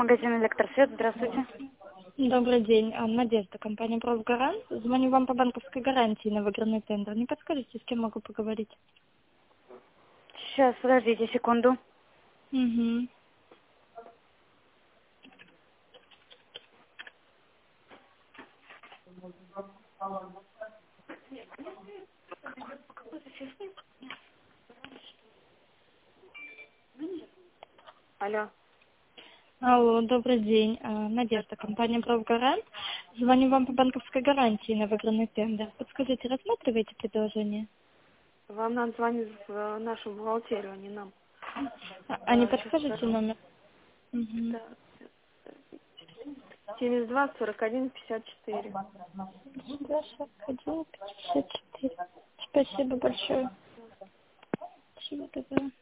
Магазин «Электросвет», здравствуйте. Добрый день, Надежда, компания «Профгарант». Звоню вам по банковской гарантии на выигранный тендер. Не подскажете, с кем могу поговорить? Сейчас, подождите секунду. Угу. Алло. Алло, добрый день, Надежда, компания «Профгарант». Звоню вам по банковской гарантии на выигранный тендер. Подскажите, рассматриваете предложение? Вам надо звонить в нашу бухгалтерию, а не нам. А не Сейчас подскажете скажу. номер? Угу. Да. 72 41 54. 161 54. Спасибо большое. Всего доброго.